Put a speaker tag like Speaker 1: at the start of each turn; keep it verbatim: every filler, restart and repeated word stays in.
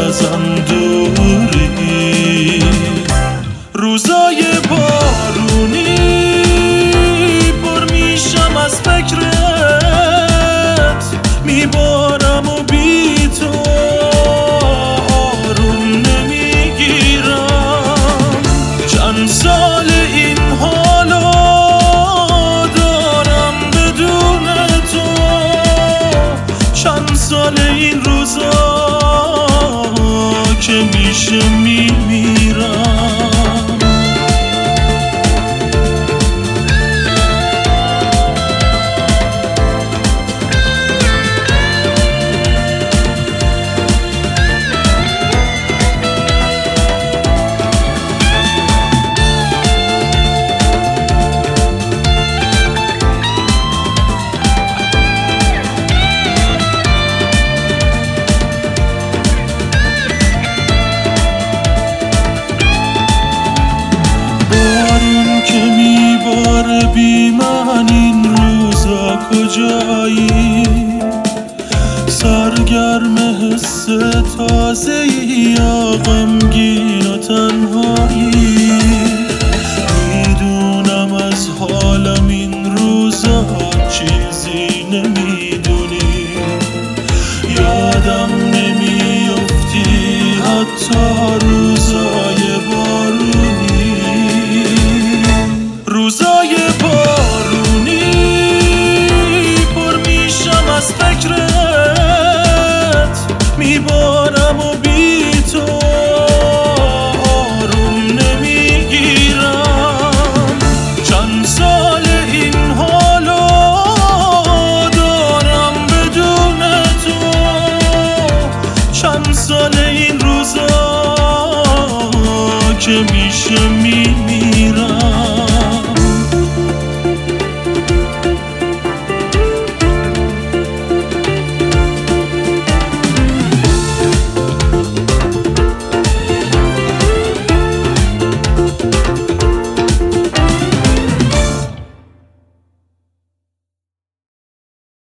Speaker 1: ازم دوری. روزای بارونی پر میشم از فکرت، میبارم و بی تو آروم نمیگیرم. چند سال این حالا دارم بدون تو، چند سال این روزا که میشه میمیرم. بی من این روزا کجایی؟ سرگرم حس تازه‌ای یا غمگین و تنهایی؟ میدونم از حالم این روزا چیزی نمیدونی، یادم نمیافتی حتی روزای بارونی. روزای بارونی پر میشم از فکرت، میبارم و بی تو آروم نمیگیرم. چند سال این حالا دارم بدون تو، چند سال این روزا که میشه میمیرم.